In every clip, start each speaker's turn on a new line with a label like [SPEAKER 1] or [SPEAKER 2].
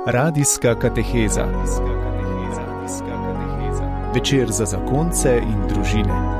[SPEAKER 1] Radijska kateheza. Večer za zakonce in družine.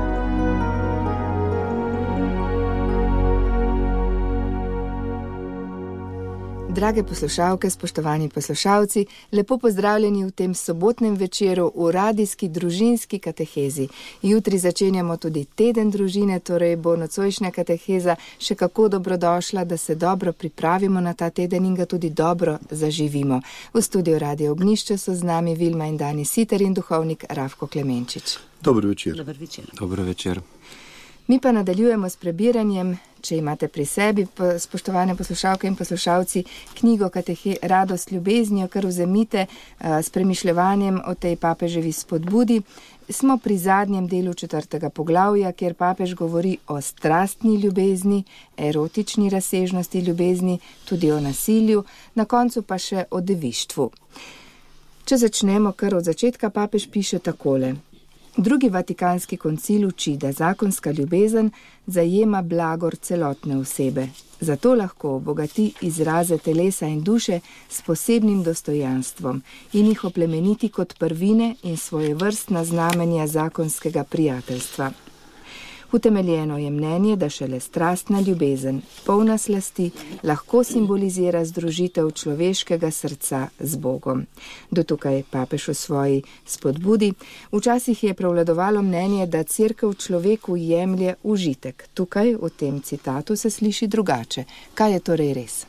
[SPEAKER 2] Drage poslušalke, spoštovani poslušalci, lepo pozdravljeni v tem sobotnem večeru v radijski družinski katehezi. Jutri začenjamo tudi teden družine, torej bo nocojšnja kateheza še kako dobrodošla, da se dobro pripravimo na ta teden in ga tudi dobro zaživimo. V studiu Radio Ognjišče so z nami Vilma in Dani Siter in duhovnik Rafko Klemenčič.
[SPEAKER 3] Dobro večer.
[SPEAKER 4] Dobro večer.
[SPEAKER 2] Mi pa nadaljujemo s prebiranjem, če imate pri sebi, spoštovane poslušalke in poslušalci, knjigo Radost ljubeznijo, kar vzemite s premišljevanjem o tej papeževi spodbudi. Smo pri zadnjem delu 4. poglavja, kjer papež govori o strastni ljubezni, erotični razsežnosti ljubezni, tudi o nasilju, na koncu pa še o devištvu. Če začnemo kar od začetka, papež piše takole. Drugi vatikanski koncil uči, da zakonska ljubezen zajema blagor celotne osebe. Zato lahko obogati izraze telesa in duše s posebnim dostojanstvom in jih oplemeniti kot prvine in svojevrstna znamenja zakonskega prijateljstva. Utemeljeno je mnenje, da šele strastna ljubezen, polna slasti, lahko simbolizira združitev človeškega srca z Bogom. Do tukaj papež v svoji spodbudi. Včasih je prevladovalo mnenje, da Cerkev človeku jemlje užitek. Tukaj v tem citatu se sliši drugače. Kaj je torej res?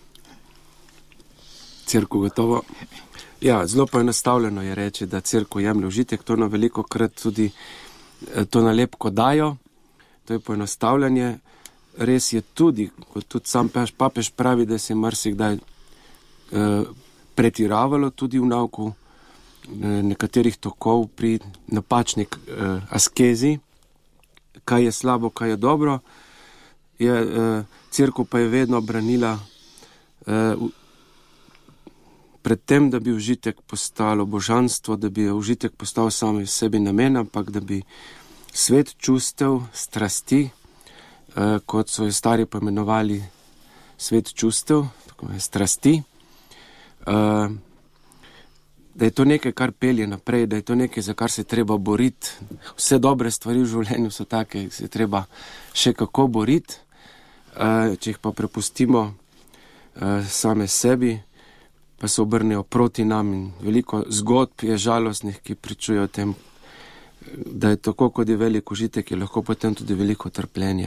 [SPEAKER 4] Cerkev gotovo. Ja, zelo poenostavljeno je reči, da Cerkev jemlje užitek. To na velikokrat tudi to nalepko dajo. To je poenostavljanje. Res je tudi, kot tudi sam papež pravi, da se je marsikdaj pretiravalo tudi v nauku nekaterih tokov pri napačni askezi, kaj je slabo, kaj je dobro. Cerkev pa je vedno branila pred tem, da bi užitek postalo božanstvo, da bi užitek postal sami sebi namen, ampak da bi svet čustev, strasti, kot so jo stari poimenovali svet čustev, tako je strasti, da je to nekaj, kar pelje naprej, da je to nekaj, za kar se treba boriti. Vse dobre stvari v življenju so take, se treba še kako boriti, če jih pa prepustimo same sebi, pa se obrnejo proti nam in veliko zgodb je žalostnih, ki pričujejo o tem, da je tako, kot je velik užitek, je lahko potem tudi veliko trpljenje.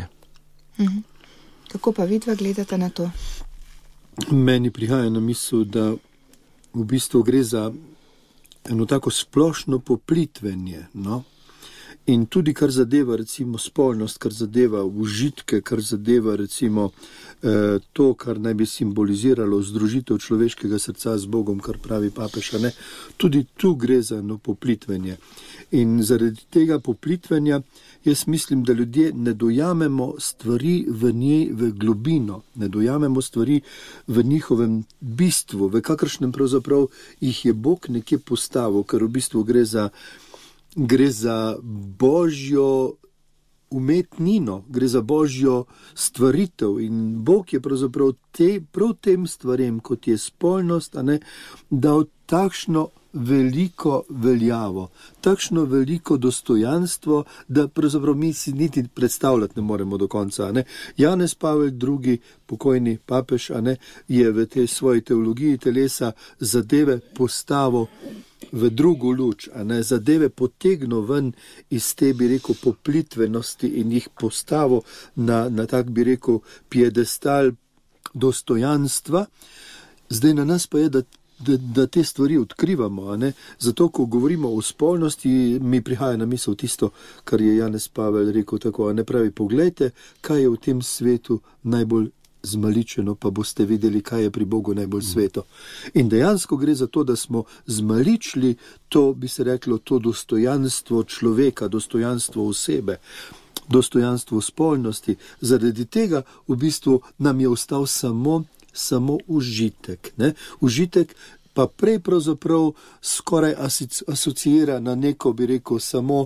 [SPEAKER 2] Kako pa vidva gledate na to?
[SPEAKER 3] Meni prihaja na misel, da v bistvu gre za eno tako splošno poplitvenje, no? In tudi kar zadeva recimo spolnost, kar zadeva užitke, kar zadeva recimo to, kar naj bi simboliziralo združitev človeškega srca z Bogom, kar pravi papež, ne? Tudi tu gre za eno poplitvenje. In zaradi tega poplitvenja jaz mislim, da ljudje ne dojamemo stvari v njej v globino, ne dojamemo stvari v njihovem bistvu, v kakršnem pravzaprav jih je Bog nekje postavil, ker v bistvu gre za božjo umetnino, gre za božjo stvaritev in Bog je pravzaprav prav tem stvarem, kot je spolnost, dal takšno veliko veljavo, takšno veliko dostojanstvo, da pravzaprav mi si niti predstavljati ne moremo do konca. Janez Pavel II, pokojni papež, je v tej svoji teologiji telesa zadeve postavil v drugo luč, zadeve potegnil ven iz te, bi rekel, poplitvenosti in jih postavil na tak, bi rekel, piedestal dostojanstva. Zdaj na nas pa je, da te stvari odkrivamo, Zato, ko govorimo o spolnosti, mi prihaja na misel tisto, kar je Janez Pavel rekel tako, pravi, poglejte, kaj je v tem svetu najbolj zmaličeno, pa boste videli, kaj je pri Bogu najbolj sveto. In dejansko gre za to, da smo zmaličili to, bi se reklo, to dostojanstvo človeka, dostojanstvo osebe, dostojanstvo spolnosti. Zaradi tega v bistvu nam je ostal samo užitek. Užitek pa prej pravzaprav skoraj asociira na neko, bi rekel, samo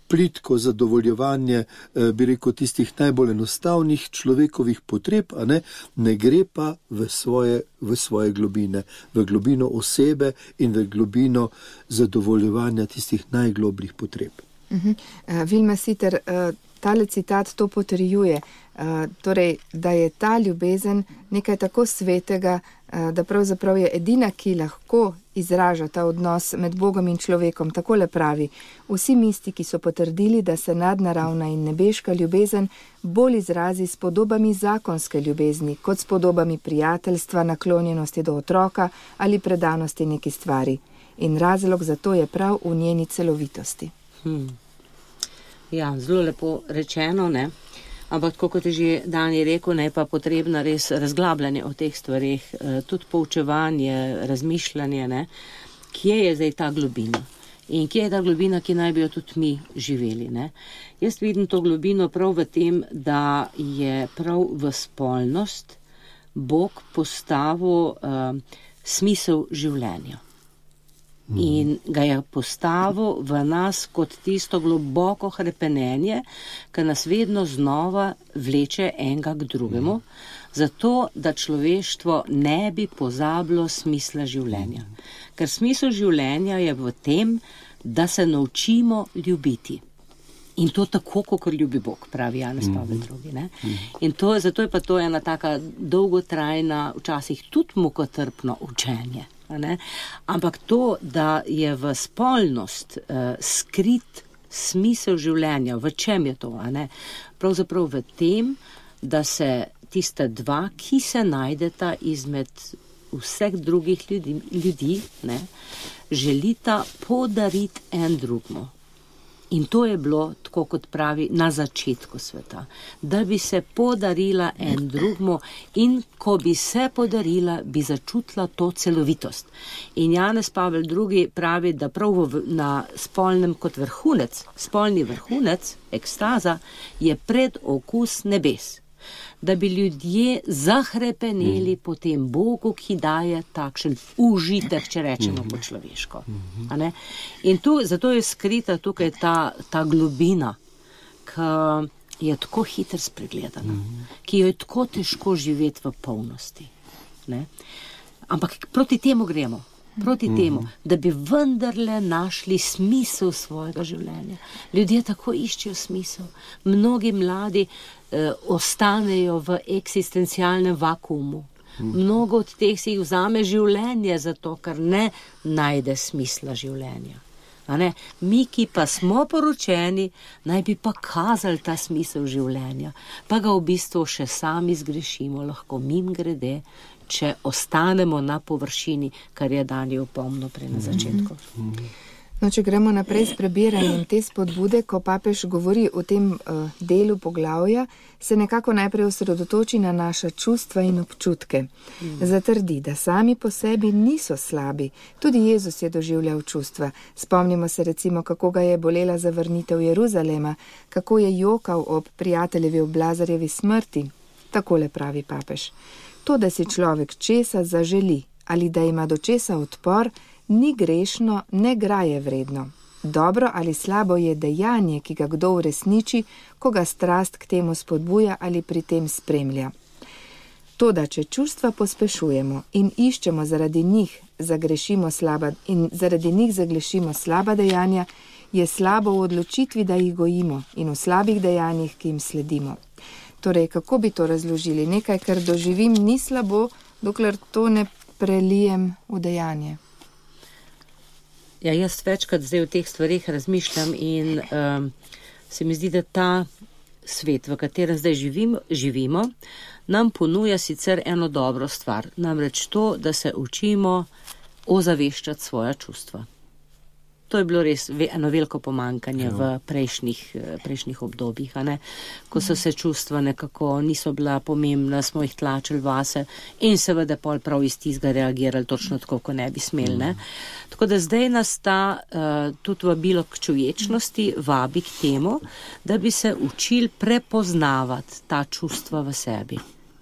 [SPEAKER 3] plitko zadovoljevanje, bi rekel, tistih najbolj enostavnih človekovih potreb, ne gre pa v svoje globine, v globino osebe in v globino zadovoljevanja tistih najglobljih potreb.
[SPEAKER 2] Vilma Siter, tale citat to potrjuje, torej, da je ta ljubezen nekaj tako svetega, da pravzaprav je edina, ki lahko izraža ta odnos med Bogom in človekom. Takole pravi: vsi mistiki so potrdili, da se nadnaravna in nebeška ljubezen bolj izrazi s podobami zakonske ljubezni, kot s podobami prijateljstva, naklonjenosti do otroka ali predanosti neki stvari. In razlog za to je prav v njeni celovitosti.
[SPEAKER 5] Ja, zelo lepo rečeno, ne? Ampak, kot je že Dani rekel, ne, pa potrebno res razglabljanje o teh stvarih, tudi poučevanje, razmišljanje, ne? Kje je zdaj ta globina? In kje je ta globina, ki naj bi jo tudi mi živeli, ne? Jaz vidim to globino prav v tem, da je prav v spolnost Bog postavil smisel življenja. In ga je postavil v nas kot tisto globoko hrepenenje, ki nas vedno znova vleče enega k drugemu, zato da človeštvo ne bi pozabilo smisla življenja. Ker smisel življenja je v tem, da se naučimo ljubiti. In to tako, kot ljubi Bog, pravi Janez Pavel II. Ne? In zato je pa to ena taka dolgotrajna, včasih tudi mukotrpno učenje. Ne? Ampak to, da je v spolnost skrit smisel življenja, v čem je to? Ne? Pravzaprav v tem, da se tista dva, ki se najdeta izmed vseh drugih ljudi, ne, želita podariti en drugmu. In to je bilo, tako kot pravi, na začetku sveta, da bi se podarila en drugmu in ko bi se podarila, bi začutila to celovitost. In Janez Pavel II pravi, da prav na spolnem kot vrhunec, spolni vrhunec, ekstaza, je predokus nebes. Da bi ljudje zahrepeneli po tem Bogu, ki daje takšen užitek, če rečemo po človeško. In zato je skrita tukaj ta globina, ki je tako hitro spregledana, ki jo je tako težko živeti v polnosti. Ne? Ampak proti temu gremo. Proti temu, da bi vendarle našli smisel svojega življenja. Ljudje tako iščejo smisel. Mnogi mladi ostanejo v eksistencialnem vakuumu. Mnogo od teh si jih vzame življenje zato, ker ne najde smisla življenja. Mi, ki pa smo poročeni, naj bi pa kazali ta smisel življenja, pa ga v bistvu še sami zgrešimo, lahko mimogrede, če ostanemo na površini, kar je Dani opomnil prej na začetku.
[SPEAKER 2] No, če gremo naprej s prebiranjem te spodbude, ko papež govori o tem delu poglavja, se nekako najprej osredotoči na naša čustva in občutke. Zatrdi, da sami po sebi niso slabi. Tudi Jezus je doživljal čustva. Spomnimo se recimo, kako ga je bolela zavrnitev Jeruzalema, kako je jokal ob prijateljevi ob Lazarjevi smrti. Takole pravi papež. To, da si človek česa zaželi ali da ima do česa odpor, ni grešno, ne graje vredno. Dobro ali slabo je dejanje, ki ga kdo uresniči, ko ga strast k temu spodbuja ali pri tem spremlja. Toda, če čustva pospešujemo in iščemo zaradi njih zagrešimo slaba dejanja, je slabo v odločitvi, da jih gojimo in v slabih dejanjih, ki jim sledimo. Torej, kako bi to razložili? Nekaj, kar doživim, ni slabo, dokler to ne prelijem v dejanje.
[SPEAKER 5] Ja, jaz večkrat zdaj o teh stvarih razmišljam in se mi zdi, da ta svet, v katerem zdaj živimo, nam ponuja sicer eno dobro stvar. Namreč to, da se učimo ozaveščati svoja čustva. To je bilo res eno veliko pomankanje v prejšnjih obdobjih, ko so se čustva nekako niso bila pomembna, smo jih tlačili vase in seveda pol prav iz tistega reagirali točno tako, ko ne bi smeli. Ne? Tako da zdaj nas ta tudi vabilo k čuječnosti vabi k temu, da bi se učili prepoznavati ta čustva v sebi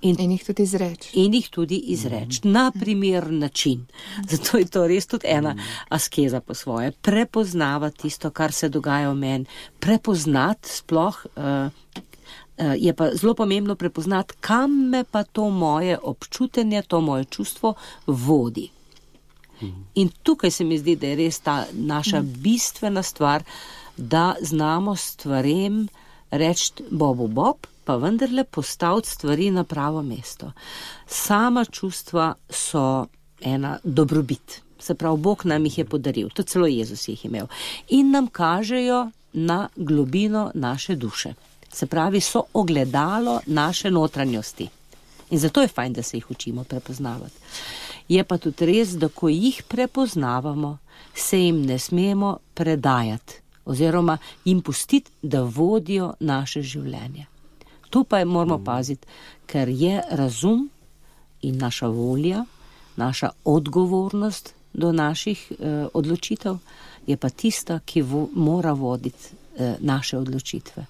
[SPEAKER 2] In jih tudi izreči.
[SPEAKER 5] In jih tudi izreči na primeren način. Zato je to res tudi ena askeza po svoje. Prepoznavati tisto, kar se dogaja v meni. Prepoznati sploh, je pa zelo pomembno prepoznati, kam me pa to moje občutenje, to moje čustvo vodi. In tukaj se mi zdi, da je res ta naša bistvena stvar, da znamo stvarem reči Bobu Bob, pa vendarle postaviti stvari na pravo mesto. Sama čustva so ena dobrobit. Se pravi, Bog nam jih je podaril, to celo Jezus jih imel. In nam kažejo na globino naše duše. Se pravi, so ogledalo naše notranjosti. In zato je fajn, da se jih učimo prepoznavati. Je pa tudi res, da ko jih prepoznavamo, se jim ne smemo predajati oziroma jim pustiti, da vodijo naše življenje. Tu pa moramo paziti, ker je razum in naša volja, naša odgovornost do naših odločitev, je pa tista, ki mora voditi naše odločitve.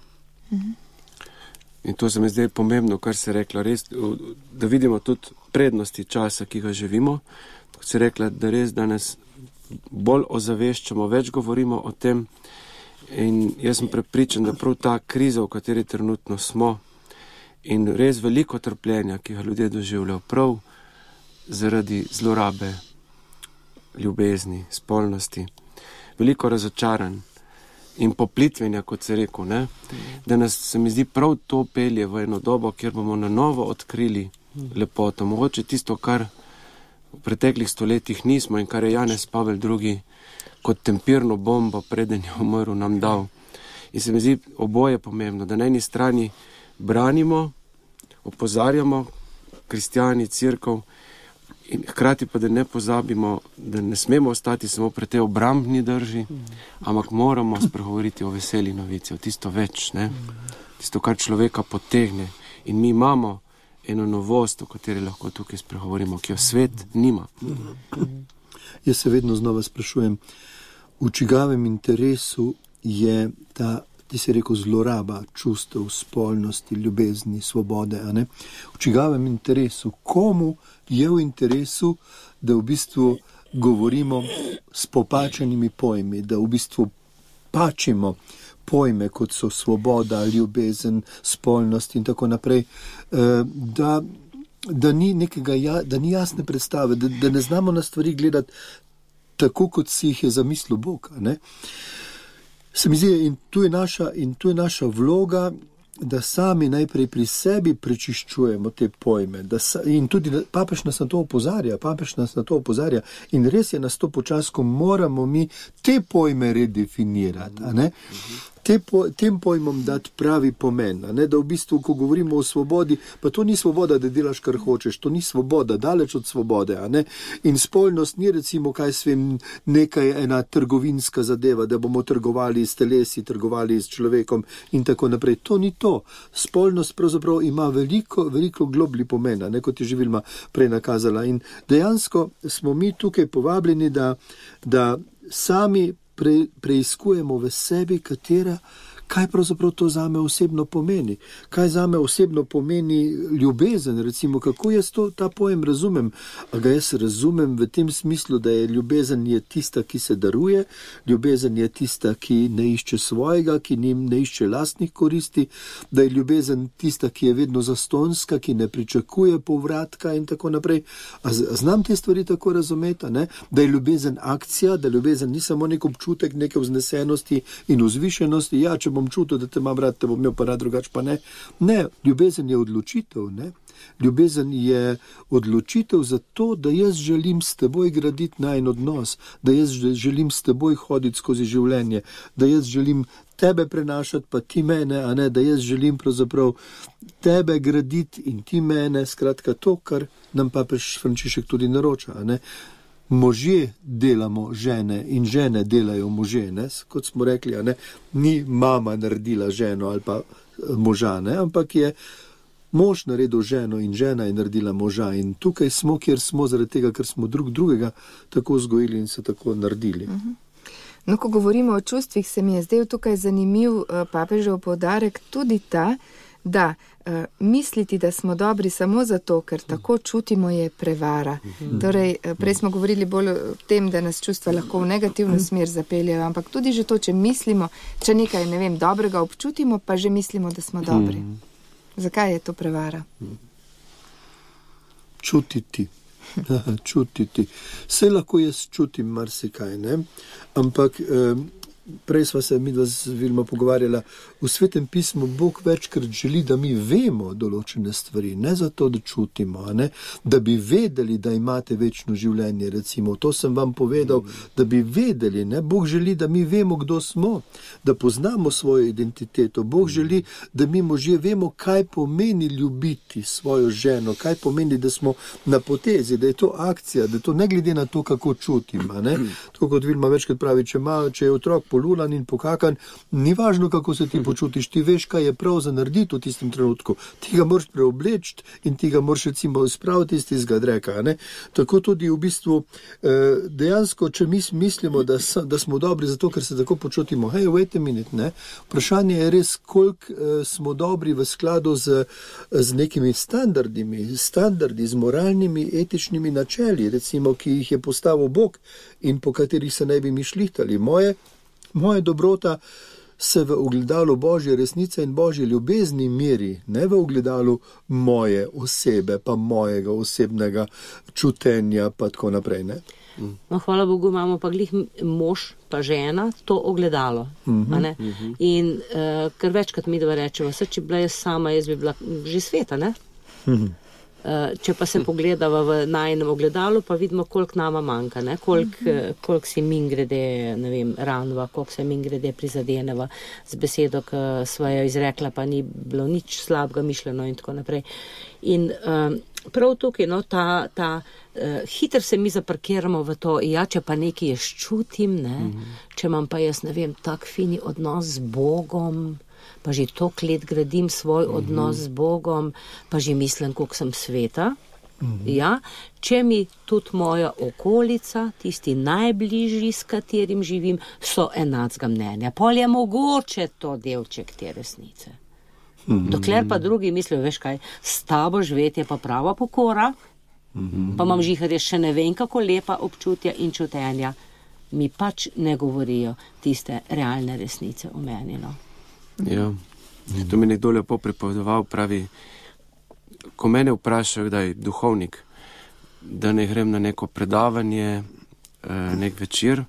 [SPEAKER 4] In to se mi zdaj pomembno, kar se je rekla, res, da vidimo tudi prednosti časa, ki ga živimo. Kot se je rekla, da res danes bolj ozaveščamo, več govorimo o tem. In jaz sem prepričan, da prav ta kriza, v kateri trenutno smo, in res veliko trpljenja, ki ga ljudje doživljajo, prav zaradi zlorabe, ljubezni, spolnosti, veliko razočaranj in poplitvenja, kot se rekel, ne? Da nas, se mi zdi, prav to pelje v eno dobo, kjer bomo na novo odkrili lepoto. Mogoče tisto, kar v preteklih stoletjih nismo in kar je Janez Pavel II kot tempirno bombo, preden je umrl, nam dal. In se mi zdi oboje pomembno, da na eni strani branimo, opozarjamo kristjani, cerkev, in hkrati pa, da ne pozabimo, da ne smemo ostati samo pri tej obrambni drži, ampak moramo spregovoriti o veseli novici, o tisto več, ne? Tisto, kar človeka potegne. In mi imamo eno novost, o kateri lahko tukaj spregovorimo, ki jo svet nima.
[SPEAKER 3] Jaz se vedno znova sprašujem, v čigavem interesu je ta, ti si rekel, zloraba čustev, spolnosti, ljubezni, svobode, a ne? V čigavem interesu, komu je v interesu, da v bistvu govorimo s popačenimi pojmi, da v bistvu pačimo pojme, kot so svoboda, ljubezen, spolnost in tako naprej, da ni jasne predstave, da ne znamo na stvari gledati tako, kot si jih je zamislil Bog, ne? Se mi zdi, in tu je naša vloga, da sami najprej pri sebi prečiščujemo te pojme. In tudi papež nas na to opozarja. In res je, nas to počas, ko moramo mi te pojme redefinirati, a ne? Tem pojmom dati pravi pomen, a ne? Da v bistvu, ko govorimo o svobodi, pa to ni svoboda, da delaš, kar hočeš, to ni svoboda, daleč od svobode, a ne? In spolnost ni, recimo, nekaj ena trgovinska zadeva, da bomo trgovali s telesi, trgovali s človekom in tako naprej. To ni to. Spolnost pravzaprav ima veliko globlji pomen, a ne, kot je že Vilma prej nakazala. In dejansko smo mi tukaj povabljeni, da sami preiskujemo v sebi, kaj pravzaprav to zame osebno pomeni. Kaj zame osebno pomeni ljubezen, recimo, kako jaz ta pojem razumem. A ga jaz razumem v tem smislu, da je ljubezen je tista, ki se daruje, ljubezen je tista, ki ne išče svojega, ki ne išče lastnih koristi, da je ljubezen tista, ki je vedno zastonska, ki ne pričakuje povratka in tako naprej. A znam te stvari tako razumeti, ne? Da je ljubezen akcija, da ljubezen ni samo nek občutek, neke vznesenosti in vzvišenosti. Ja, če bom čutil, da te imam rad, te bom imel pa rad, drugače pa ne. Ne, ljubezen je odločitev, ne? Ljubezen je odločitev za to, da jaz želim s teboj graditi najin odnos, da jaz želim s teboj hoditi skozi življenje, da jaz želim tebe prenašati, pa ti mene, a ne, da jaz želim pravzaprav tebe graditi in ti mene, skratka to, kar nam papež Frančišek tudi naroča, a ne. Možje delamo žene in žene delajo može, ne? Kot smo rekli, a ne, ni mama naredila ženo ali pa moža, ne? Ampak je mož naredil ženo in žena je naredila moža. In tukaj smo, kjer smo, zaradi tega, ker smo drugega tako vzgojili in se tako naredili.
[SPEAKER 2] No, ko govorimo o čustvih, se mi je zdaj tukaj zanimiv papežev poudarek tudi ta, da misliti, da smo dobri samo zato, ker tako čutimo, je prevara. Torej, prej smo govorili bolj o tem, da nas čustva lahko v negativno smer zapeljajo, ampak tudi že to, če mislimo, če nekaj, ne vem, dobrega občutimo, pa že mislimo, da smo dobri. Zakaj je to prevara?
[SPEAKER 3] Čutiti. Čutiti. Vse lahko jaz čutim marsikaj, ne? Ampak prej sva se midva z Vilmo pogovarjala, v Svetem pismu Bog večkrat želi, da mi vemo določene stvari, ne zato, da čutimo, ne? Da bi vedeli, da imate večno življenje, recimo. To sem vam povedal, da bi vedeli, ne? Bog želi, da mi vemo, kdo smo, da poznamo svojo identiteto. Bog želi, da mi možje vemo, kaj pomeni ljubiti svojo ženo, kaj pomeni, da smo na potezi, da je to akcija, da je to ne glede na to, kako čutim, ne? Tako kot Vilma večkrat pravi, če je otrok polulan in pokakan, ni važno, kako se ti počutiš, ti veš, kaj je prav za narediti v tistem trenutku. Ti ga moraš preobleči in ti ga moraš recimo spraviti iz tistega dreka. Ne? Tako tudi v bistvu dejansko, če mi mislimo, da smo dobri zato, ker se tako počutimo, hej, wait a minute, ne? Vprašanje je res, koliko smo dobri v skladu z nekimi standardi, z moralnimi, etičnimi načeli, recimo, ki jih je postavil Bog in po katerih se ne bi mi šlihtali. Moja dobrota se v ogledalu Božje resnice in Božje ljubezni meri, ne v ogledalu moje osebe, pa mojega osebnega čutenja, pa tako naprej, ne?
[SPEAKER 5] No, hvala Bogu, imamo pa glih mož pa žena to ogledalo. Ne? In ker večkrat mi dva rečemo, če bi bila jaz sama, jaz bi bila že sveta, ne? Če pa se pogledava v najnem ogledalu, pa vidimo, koliko nama manjka, ne? Koliko si min grede, ne vem, ranva, koliko se min grede prizadeneva z besedo, ki sva jo izrekla, pa ni bilo nič slabega mišljeno in tako naprej. In prav tukaj, no, hitro se mi zaparkiramo v to, ja, če pa nekaj jaz čutim, ne? Če imam pa jaz, ne vem, tak fini odnos z Bogom, pa že toliko let gradim svoj odnos z Bogom, pa že mislim, koliko sem sveta. Ja, če mi tudi moja okolica, tisti najbližji, s katerim živim, so enakega mnenja. Pol je mogoče to delček te resnice. Dokler pa drugi mislijo, veš kaj, s tabo živeti je pa prava pokora, pa imam žiharje še ne vem kako lepa občutja in čutenja, mi pač ne govorijo tiste realne resnice o meni, no.
[SPEAKER 4] Ja, to mi nekdo lepo pripovedoval, pravi, ko mene vprašajo, kdaj duhovnik, da ne grem na neko predavanje, nek večer,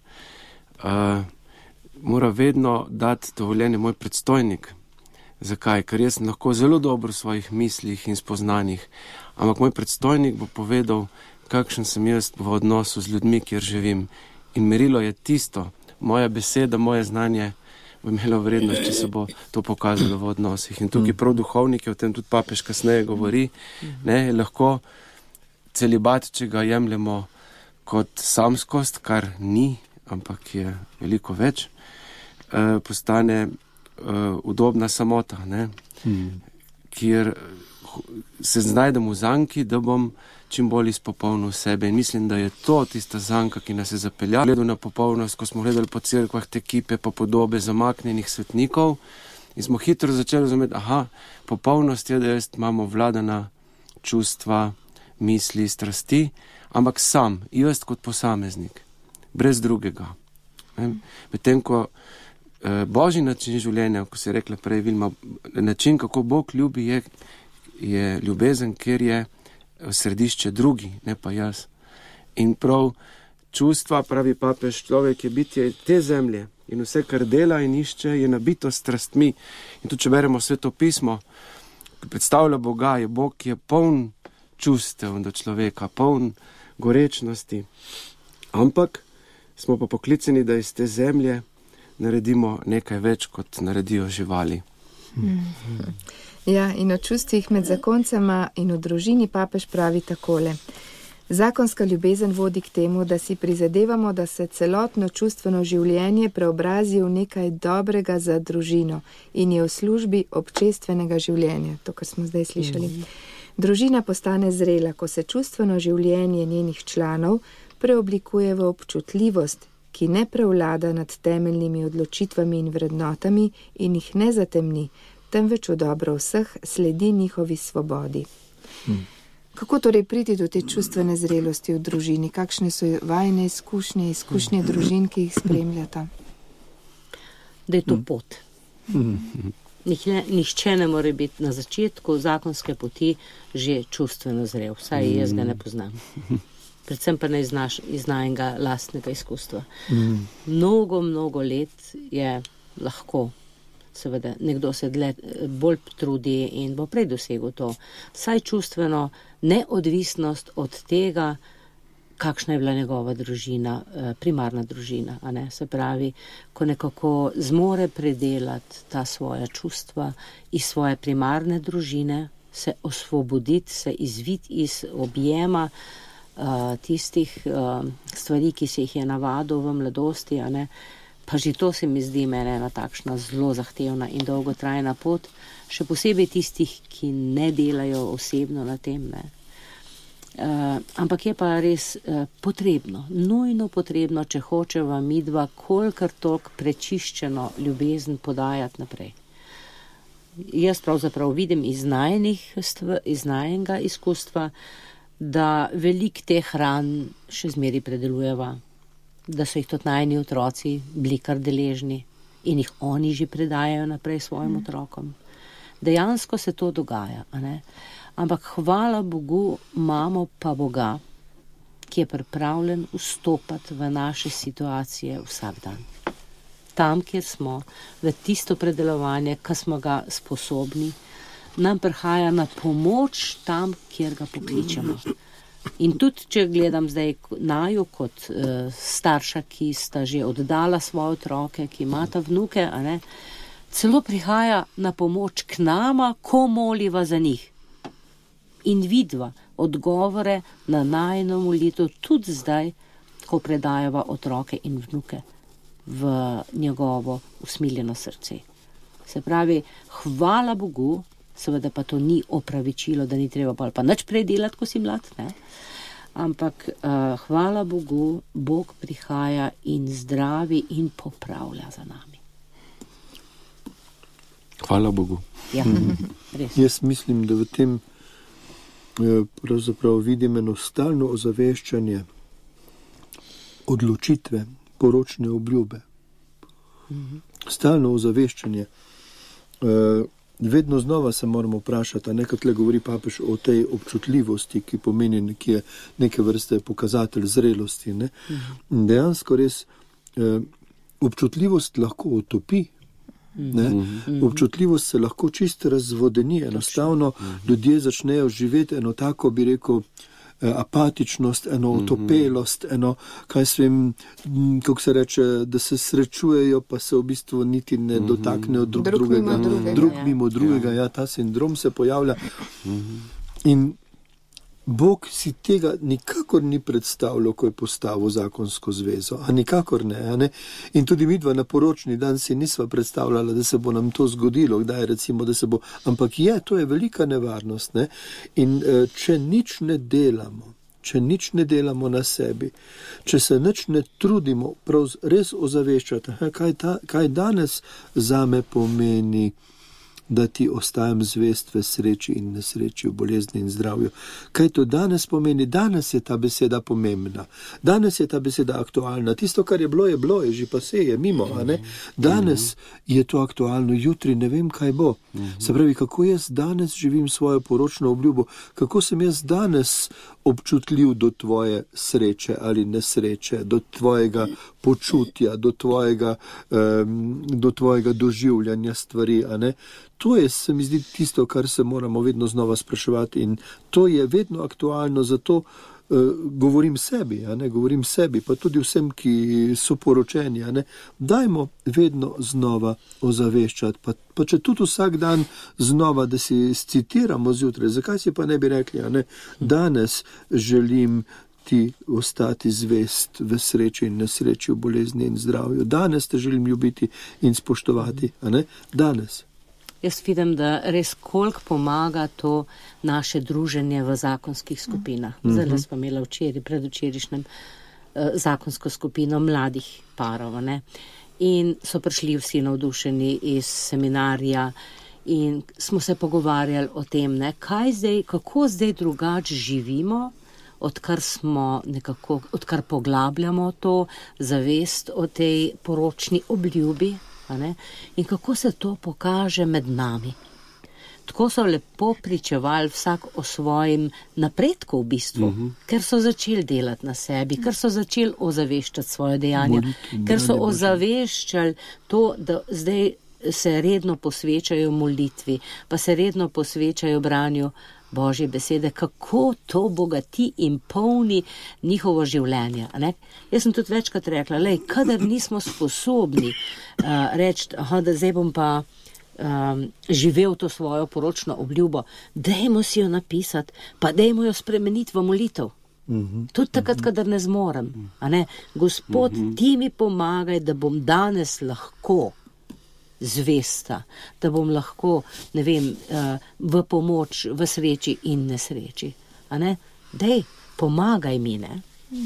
[SPEAKER 4] mora vedno dati dovoljenje moj predstojnik. Zakaj? Ker jaz lahko zelo dobro v svojih mislih in spoznanjih, ampak moj predstojnik bo povedal, kakšen sem jaz v odnosu z ljudmi, kjer živim. In merilo je tisto, moja beseda, moje znanje bo imelo vrednost, če se bo to pokazalo v odnosih. In tukaj prav duhovniki, o tem tudi papež kasneje govori, ne, lahko celibat, če ga jemljemo kot samskost, kar ni, ampak je veliko več, postane udobna samota, ne, kjer se znajdem v zanki, da bom čim bolj izpopolnil sebe. In mislim, da je to tista zanka, ki nas je zapeljala. Gledal na popolnost, ko smo gledali po cerkvah te kipe, pa podobe zamaknjenih svetnikov in smo hitro začeli razumeti, popolnost je, da jaz imamo vladana čustva, misli, strasti, ampak sam, jaz kot posameznik, brez drugega. Medtem ko Božji način življenja, ko se je rekla prej Vilma, način, kako Bog ljubi, je ljubezen, ker je središče drugi, ne pa jaz. In prav čustva, pravi papež, človek je bitje te zemlje in vse, kar dela in išče, je nabito s strastmi. In tudi, če beremo Sveto pismo, ki predstavlja Boga, je Bog, ki je poln čustev do človeka, poln gorečnosti. Ampak smo pa poklicani, da iz te zemlje naredimo nekaj več, kot naredijo živali.
[SPEAKER 2] Ja, in o čustvih med zakoncema in v družini papež pravi takole. Zakonska ljubezen vodi k temu, da si prizadevamo, da se celotno čustveno življenje preobrazi v nekaj dobrega za družino in je v službi občestvenega življenja, to, kar smo zdaj slišali. Družina postane zrela, ko se čustveno življenje njenih članov preoblikuje v občutljivost, ki ne prevlada nad temeljnimi odločitvami in vrednotami in jih ne zatemni, temveč v dobro vseh sledi njihovi svobodi. Kako torej priti do te čustvene zrelosti v družini? Kakšne so vajne izkušnje družin, ki jih spremljata?
[SPEAKER 5] Da je to pot. Nihče ne more biti na začetku zakonske poti že čustveno zrel. Vsaj jaz ga ne poznam. Predvsem pa ne iz najnega lastnega izkustva. Mnogo let je lahko, seveda, nekdo se bolj trudi in bo prej dosegel to. Saj čustveno neodvisnost od tega, kakšna je bila njegova družina, primarna družina, a ne? Se pravi, ko nekako zmore predelati ta svoja čustva iz svoje primarne družine, se osvoboditi, se izviti iz objema tistih stvari, ki se jih je navadil v mladosti, a ne? Pa že to se mi zdi mene ena takšna zelo zahtevna in dolgotrajna pot, še posebej tistih, ki ne delajo osebno na tem, ne. Ampak je pa res potrebno, nujno potrebno, če hočeva midva kolikor toliko prečiščeno ljubezen podajati naprej. Jaz pravzaprav vidim iz najnega izkustva, da veliko teh ran še zmeri predelujeva, da so jih tudi najni otroci bili kar deležni in jih oni že predajajo naprej svojim otrokom. Dejansko se to dogaja, a ne? Ampak hvala Bogu, imamo pa Boga, ki je pripravljen vstopati v naše situacije vsak dan. Tam, kjer smo, v tisto predelovanje, ki smo ga sposobni, nam prihaja na pomoč tam, kjer ga pokličemo. In tudi, če gledam zdaj naju kot starša, ki sta že oddala svoje otroke, ki imata vnuke, a ne, celo prihaja na pomoč k nama, ko moliva za njih. In vidva odgovore na najino molitev tudi zdaj, ko predajava otroke in vnuke v njegovo usmiljeno srce. Se pravi, hvala Bogu, seveda pa to ni opravičilo, da ni treba pa nič predelati, ko si mlad, ne? Ampak hvala Bogu, Bog prihaja in zdravi in popravlja za nami.
[SPEAKER 4] Hvala Bogu.
[SPEAKER 5] Ja, res.
[SPEAKER 3] Jaz mislim, da v tem pravzaprav vidim eno stalno ozaveščanje odločitve, poročne obljube. Stalno ozaveščanje. Vedno znova se moramo vprašati, nekaj tle govori papež o tej občutljivosti, ki pomeni nekje neke vrste pokazatelj zrelosti. Ne? Dejansko res občutljivost lahko utopi. Ne? Občutljivost se lahko čisto razvodeni, enostavno ljudje začnejo živeti eno tako, bi rekel, apatičnost, eno otopelost, eno, kaj se vem, kako se reče, da se srečujejo, pa se v bistvu niti ne dotaknejo drug mimo drugega, ja, ta sindrom se pojavlja. In Bog si tega nikakor ni predstavljal, ko je postavil zakonsko zvezo, a nikakor ne, a ne? In tudi midva na poročni dan si nisva predstavljala, da se bo nam to zgodilo, kdaj recimo, da se bo, ampak to je velika nevarnost, ne? In če nič ne delamo na sebi, če se nič ne trudimo prav res ozaveščati, kaj danes zame pomeni, da ti ostajam zvest v sreči in nesreči, v bolezni in zdravju. Kaj to danes pomeni? Danes je ta beseda pomembna. Danes je ta beseda aktualna. Tisto, kar je bilo, je že pa se je mimo, a ne? Danes je to aktualno, jutri ne vem, kaj bo. Se pravi, kako jaz danes živim svojo poročno obljubo, kako sem jaz danes občutljiv do tvoje sreče ali nesreče, do tvojega počutja, do tvojega doživljanja stvari, a ne? To je, se mi zdi, tisto, kar se moramo vedno znova spraševati in to je vedno aktualno, zato govorim sebi, pa tudi vsem, ki so poročeni, a ne? Dajmo vedno znova ozaveščati, pa če tudi vsak dan znova, da si citiramo zjutraj, zakaj si pa ne bi rekli, a ne? Danes želim ti ostati zvest v sreči in nesreči, v bolezni in zdravju. Danes te želim ljubiti in spoštovati, a ne? Danes.
[SPEAKER 5] Jaz vidim, da res koliko pomaga to naše druženje v zakonskih skupinah. Zdaj smo imeli predvčerajšnjem zakonsko skupino mladih parov, ne? In so prišli vsi navdušeni iz seminarja in smo se pogovarjali o tem, ne, kako zdaj drugače živimo, odkar poglabljamo to zavest o tej poročni obljubi, a ne, in kako se to pokaže med nami. Tako so lepo pričevali vsak o svojem napredku v bistvu, ker so začeli delati na sebi, ker so začeli ozaveščati svoje dejanja, ker so ozaveščali to, da zdaj se redno posvečajo molitvi, pa se redno posvečajo branju Božje besede, kako to bogati in polni njihovo življenje. Ne? Jaz sem tudi večkrat rekla, kadar nismo sposobni reči, da zdaj bom pa živel to svojo poročno obljubo, dajmo si jo napisati, pa dajmo jo spremeniti v molitev. Tudi takrat, kadar ne zmorem. A ne? Gospod, ti mi pomagaj, da bom danes lahko zvesta, da bom lahko, ne vem, v pomoč, v sreči in nesreči. A ne? Dej, pomagaj mi, ne?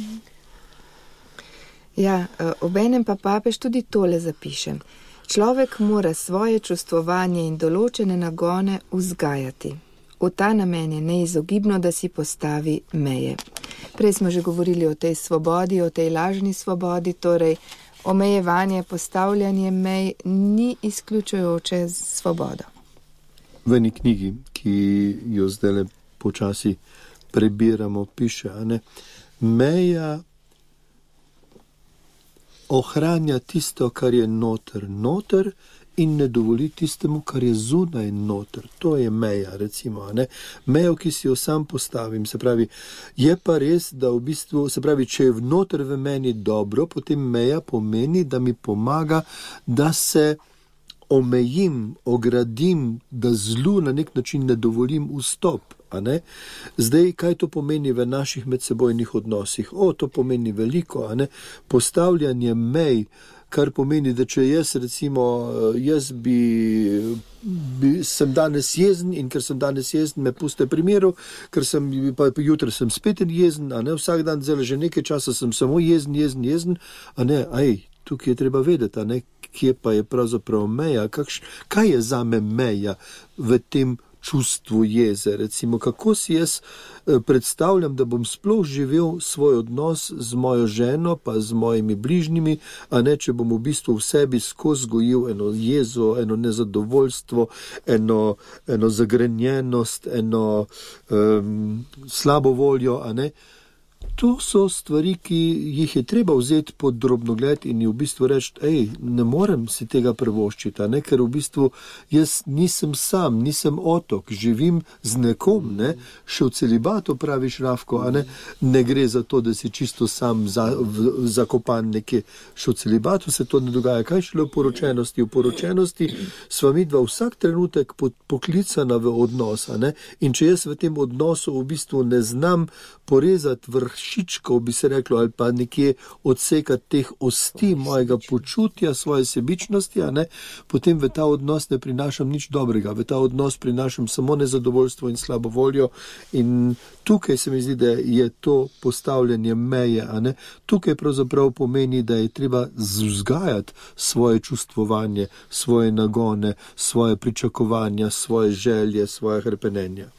[SPEAKER 2] Ja, obenem pa papež tudi tole zapiše. Človek mora svoje čustvovanje in določene nagone vzgajati. V ta namen je neizogibno, da si postavi meje. Prej smo že govorili o tej svobodi, o tej lažni svobodi, torej omejevanje, postavljanje mej ni izključujoče svobodo.
[SPEAKER 3] V eni knjigi, ki jo zdaj počasi prebiramo, piše, meja ohranja tisto, kar je noter in ne dovoli tistemu, kar je zunaj noter. To je meja, recimo. Mejo, ki si jo sam postavim. Se pravi, je pa res, da v bistvu, se pravi, če je noter v meni dobro, potem meja pomeni, da mi pomaga, da se omejim, ogradim, da zlu na nek način ne dovolim vstop. Zdaj, kaj to pomeni v naših medsebojnih odnosih? To pomeni veliko, postavljanje mej, kar pomeni, da če jaz recimo, sem danes jezen in ker sem danes jezen, me puste pri miru, ker pa jutri sem spet jezen, vsak dan že nekaj časa sem samo jezen, tukaj je treba vedeti, kje pa je pravzaprav meja, kaj je zame meja v tem čustvu jeze, recimo, kako si jaz predstavljam, da bom sploh živel svoj odnos z mojo ženo, pa z mojimi bližnjimi, če bom v bistvu v sebi skozi gojil eno jezo, eno nezadovoljstvo, eno zagrenjenost, eno slabo voljo, To so stvari, ki jih je treba vzeti pod drobnogled in v bistvu reči, ne morem si tega privoščiti, ker v bistvu jaz nisem sam, nisem otok, živim z nekom, še v celibatu praviš, Rafko, ne gre za to, da si čisto sam zakopan nekje, še v celibatu se to ne dogaja, kaj šele v poročenosti. V poročenosti sva midva vsak trenutek poklicana v odnos, in če jaz v tem odnosu v bistvu ne znam porezati vršičkov, bi se reklo, ali pa nekje odsekati teh osti mojega počutja, svoje sebičnosti, potem v ta odnos ne prinašam nič dobrega, v ta odnos prinašam samo nezadovoljstvo in slabo voljo in tukaj se mi zdi, da je to postavljanje meje, Tukaj pravzaprav pomeni, da je treba vzgajati svoje čustvovanje, svoje nagone, svoje pričakovanja, svoje želje, svoje hrepenenja.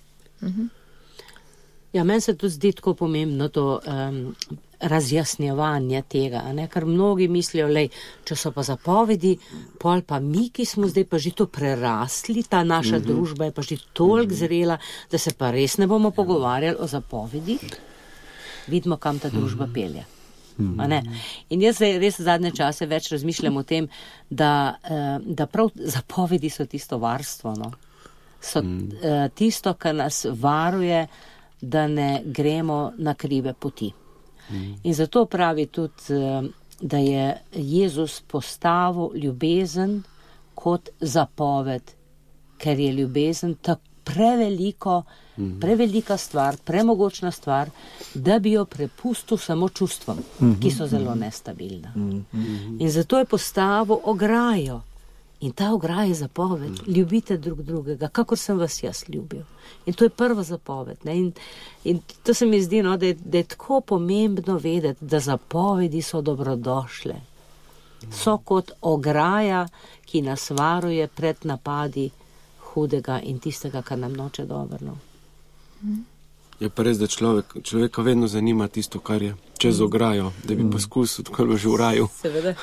[SPEAKER 5] Ja, meni se tudi zdi tako pomembno to razjasnjevanje tega, ker mnogi mislijo, če so pa zapovedi, pol pa mi, ki smo zdaj pa že to prerasli, ta naša družba je pa že toliko zrela, da se pa res ne bomo pogovarjali o zapovedi, vidimo, kam ta družba pelje. In jaz se res zadnje čase več razmišljam o tem, da prav zapovedi so tisto varstvo, so tisto, kar nas varuje, da ne gremo na krive poti. In zato pravi tudi, da je Jezus postavil ljubezen kot zapoved, ker je ljubezen tako prevelika stvar, premogočna stvar, da bi jo prepustil samo čustvom, ki so zelo nestabilna. In zato je postavil ograjo. In ta ograja je zapoved, ljubite drug drugega, kakor sem vas jaz ljubil. In to je prva zapoved. In to se mi zdi, da je tako pomembno vedeti, da zapovedi so dobrodošle. So kot ograja, ki nas varuje pred napadi hudega in tistega, kar nam noče dobro.
[SPEAKER 4] Je pa res, da človeka vedno zanima tisto, kar je čez ograjo, da bi poskusil, tako bo že v raju.
[SPEAKER 5] Seveda.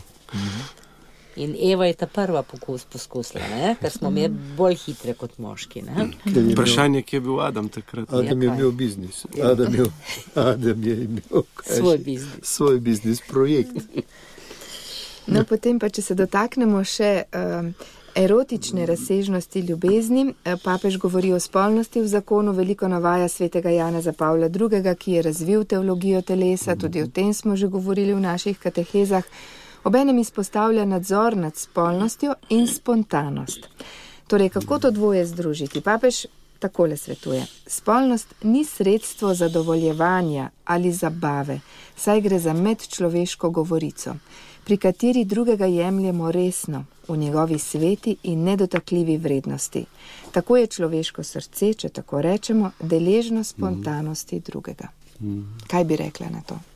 [SPEAKER 5] In Eva je ta prva poskusila, ne? Ker smo mi bolj hitre kot moški. Ne?
[SPEAKER 4] Vprašanje, kje je bil Adam takrat?
[SPEAKER 3] Adam je imel biznis. Adam je imel svoj biznis projekt.
[SPEAKER 2] No, potem pa, če se dotaknemo še erotične razsežnosti ljubezni, papež govori o spolnosti v zakonu, veliko navaja svetega Janeza Pavla II., ki je razvil teologijo telesa, tudi o tem smo že govorili v naših katehezah. Obenem izpostavlja nadzor nad spolnostjo in spontanost. Torej, kako to dvoje združiti? Papež takole svetuje. Spolnost ni sredstvo zadovoljevanja ali zabave, saj gre za medčloveško govorico, pri kateri drugega jemljemo resno, v njegovi sveti in nedotakljivi vrednosti. Tako je človeško srce, če tako rečemo, deležno spontanosti drugega. Kaj bi rekla na to?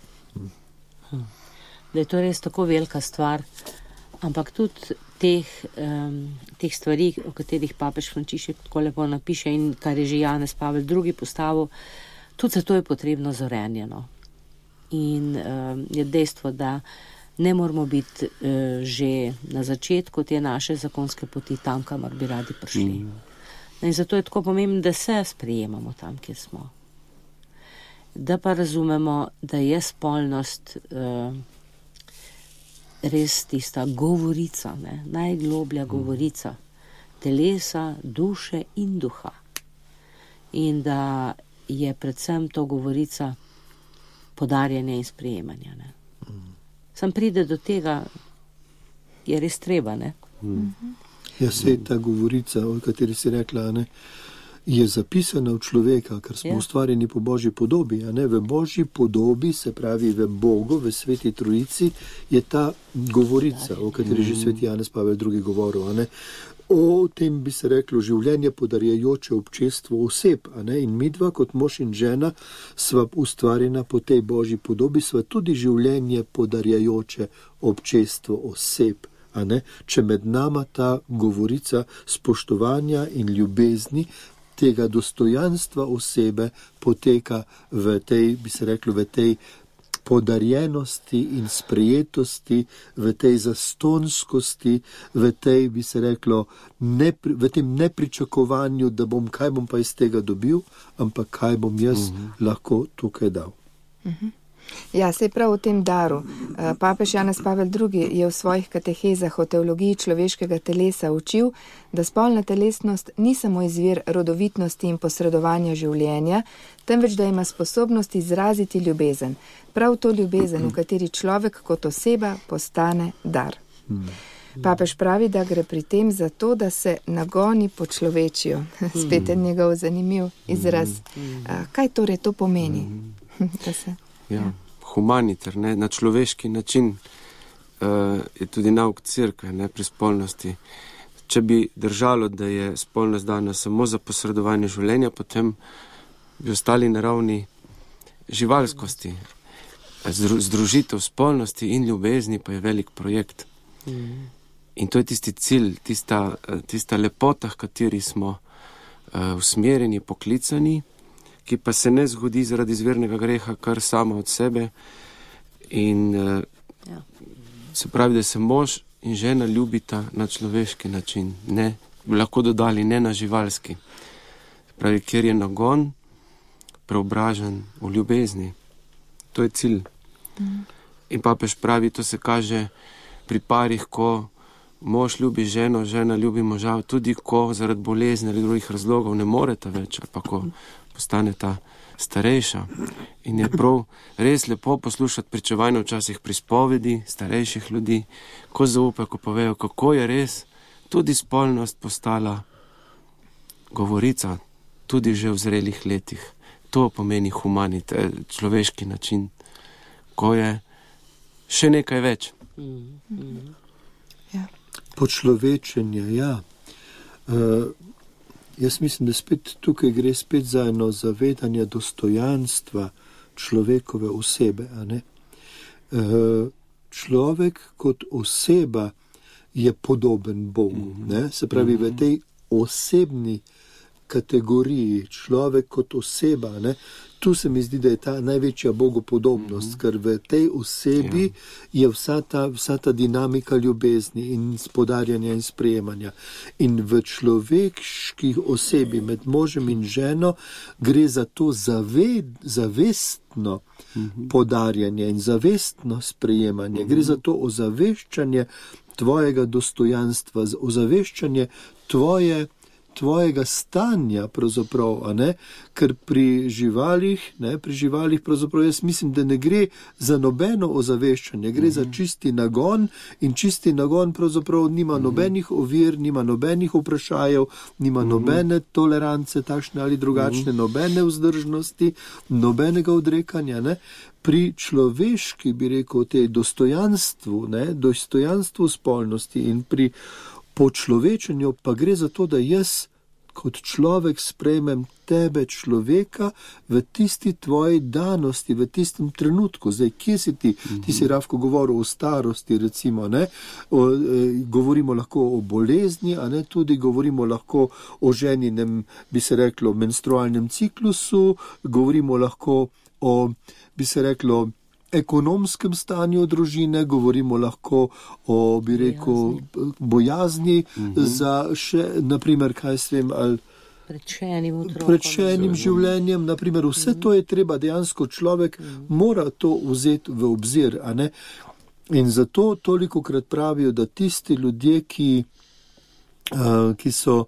[SPEAKER 5] Da je to res tako velika stvar, ampak tudi teh stvari, o katerih papež Frančišek tako lepo napiše in kar je že Janez Pavel II. Postavil, tudi zato je potrebno zorenjeno. In je dejstvo, da ne moramo biti že na začetku te naše zakonske poti tam, kamor bi radi prišli. In zato je tako pomembno, da se sprejemamo tam, kjer smo. Da pa razumemo, da je spolnost res tista govorica, najgloblja govorica telesa, duše in duha. In da je predvsem to govorica podarjanja in sprejemanja. Sam pride do tega, je res treba, ne?
[SPEAKER 3] Ja, sej ta govorica, o kateri si rekla, ne, je zapisana v človeka, ker smo ustvarjeni po Božji podobi, a ne? V Božji podobi, se pravi v Bogu, v Sveti Trojici, je ta govorica, o kateri že sveti Janez Pavel II. Govoril, a ne? O tem bi se reklo življenje podarjajoče občestvo oseb, a ne? In midva kot mož in žena sva ustvarjena po tej Božji podobi, sva tudi življenje podarjajoče občestvo oseb, a ne? Če med nama ta govorica spoštovanja in ljubezni, tega dostojanstva osebe poteka v tej, bi se reklo, v tej podarjenosti in sprejetosti, v tej zastonskosti, v tej, bi se reklo, v tem nepričakovanju, da kaj bom pa iz tega dobil, ampak kaj bom jaz lahko tukaj dal.
[SPEAKER 2] Ja, sej prav o tem daru. Papež Janez Pavel II. Je v svojih katehezah o teologiji človeškega telesa učil, da spolna telesnost ni samo izvir rodovitnosti in posredovanja življenja, temveč da ima sposobnost izraziti ljubezen. Prav to ljubezen, v kateri človek kot oseba postane dar. Papež pravi, da gre pri tem za to, da se nagoni počlovečijo. Spet je njegov zanimiv izraz. Kaj torej to pomeni?
[SPEAKER 4] Ja, humaniter, ne, na človeški način je tudi nauk cerkve, ne, pri spolnosti. Če bi držalo, da je spolnost dana samo za posredovanje življenja, potem bi ostali na ravni živalskosti. Združitev spolnosti in ljubezni pa je velik projekt. In to je tisti cilj, tista lepota, v kateri smo usmerjeni, poklicani, ki pa se ne zgodi zaradi izvirnega greha kar sama od sebe. In se pravi, da se mož in žena ljubita na človeški način, ne, bi lahko dodali, ne na živalski. Se pravi, kjer je nagon preobražen v ljubezni. To je cilj. In papež pravi, to se kaže pri parih, ko mož ljubi ženo, žena ljubi moža, tudi ko zaradi bolezni ali drugih razlogov ne moreta več, ali pa ko postaneta starejša. In je prav res lepo poslušati pričevanje včasih prispovedi starejših ljudi, ko zaupajo, ko povejo, kako je res tudi spolnost postala govorica, tudi že v zrelih letih. To pomeni humanite, človeški način, ko je še nekaj več.
[SPEAKER 3] Počlovečenje, ja. Jaz mislim, da spet tukaj gre spet za eno zavedanje dostojanstva človekove osebe, a ne? Človek kot oseba je podoben Bogu, ne? Se pravi, v tej osebni kategoriji, človek kot oseba, ne, tu se mi zdi, da je ta največja bogopodobnost, ker v tej osebi je vsa ta dinamika ljubezni in podarjanja in sprejemanja. In v človeški osebi med možem in ženo gre za to zavestno podarjanje in zavestno sprejemanje. Gre za to ozaveščanje tvojega dostojanstva, ozaveščanje tvojega stanja pravzaprav, a ne, ker pri živalih pravzaprav jaz mislim, da ne gre za nobeno ozaveščanje, gre za čisti nagon in čisti nagon pravzaprav nima nobenih ovir, nima nobenih vprašajev, nima nobene tolerance takšne ali drugačne, nobene vzdržnosti, nobenega odrekanja, ne. Pri človeški, bi rekel, tej dostojanstvu, ne, dostojanstvu spolnosti in pri počlovečenju pa gre za to, da jaz kot človek sprejmem tebe, človeka, v tisti tvoji danosti, v tistem trenutku. Zdaj, kje si ti? Ti si, Rafko, govoril o starosti, recimo, ne? Govorimo lahko o bolezni, a ne, tudi govorimo lahko o ženinem, bi se reklo, menstrualnem ciklusu, govorimo lahko o, bi se reklo, ekonomskem stanju družine, govorimo lahko o, bi rekel, bojazni za še, naprimer, kaj se vem, ali pred šenim življenjem, naprimer, vse to je treba dejansko, človek mora to vzeti v obzir, a ne? In zato tolikokrat pravijo, da tisti ljudje, ki so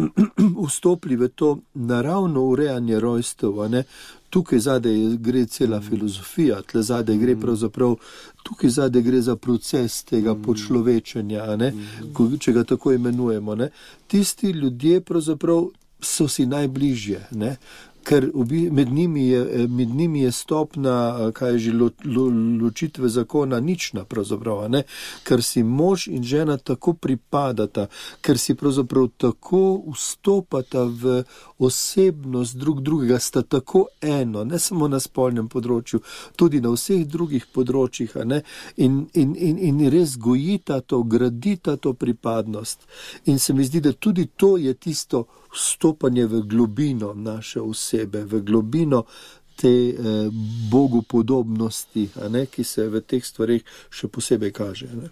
[SPEAKER 3] vstopili v to naravno urejanje rojstev, a ne, tukaj zadaj gre cela filozofija, tle zadaj gre pravzaprav, tukaj zadaj gre za proces tega počlovečenja, a ne, če ga tako imenujemo, ne. Tisti ljudje pravzaprav so si najbližje, ne, ker med njimi je stopna, kaj je že, ločitve zakona nična pravzaprav, ne, ker si mož in žena tako pripadata, ker si pravzaprav tako vstopata v osebnost drugega, sta tako eno, ne samo na spolnem področju, tudi na vseh drugih področjih, a ne, in res gojita to, gradita to pripadnost. In se mi zdi, da tudi to je tisto vstopanje v globino naše osebe, v globino te Bogu podobnosti, a ne, ki se v teh stvarih še posebej kaže. Ne.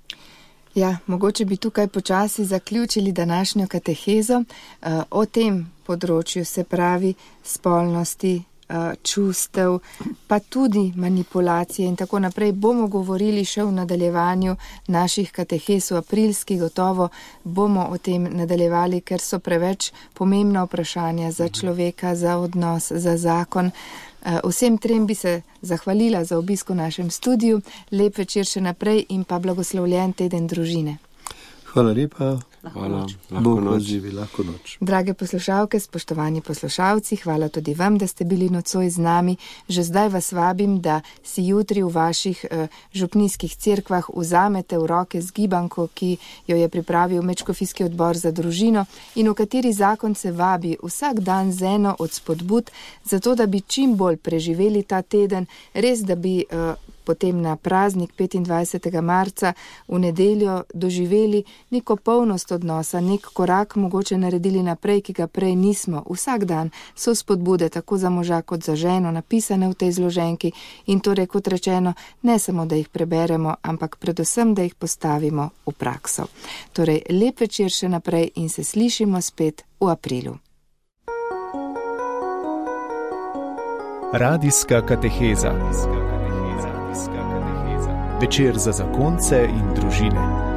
[SPEAKER 2] Ja, mogoče bi tukaj počasi zaključili današnjo katehezo o tem področju, se pravi spolnosti, čustev, pa tudi manipulacije in tako naprej. Bomo govorili še v nadaljevanju naših katehez v aprilski, gotovo bomo o tem nadaljevali, ker so preveč pomembna vprašanja za človeka, za odnos, za zakon. Vsem trem bi se zahvalila za obisk v našem studiu. Lep večer še naprej in pa blagoslovljen teden družine.
[SPEAKER 3] Hvala lepa.
[SPEAKER 4] Hvala.
[SPEAKER 3] Bog vas živi, lahko noč.
[SPEAKER 2] Drage poslušalke, spoštovani poslušalci, hvala tudi vam, da ste bili nocoj z nami. Že zdaj vas vabim, da si jutri v vaših župnijskih cerkvah vzamete v roke zgibanko, ki jo je pripravil Mečkofijski odbor za družino in v kateri zakon se vabi vsak dan z eno od spodbud, zato da bi čim bolj preživeli ta teden, res da bi potem na praznik 25. marca v nedeljo doživeli neko polnost odnosa, nek korak mogoče naredili naprej, ki ga prej nismo. Vsak dan so spodbude tako za moža kot za ženo napisane v tej zloženki in torej, kot rečeno, ne samo, da jih preberemo, ampak predvsem, da jih postavimo v prakso. Torej, lep večer še naprej in se slišimo spet v aprilu.
[SPEAKER 1] Radijska kateheza. Večer za zakonce in družine.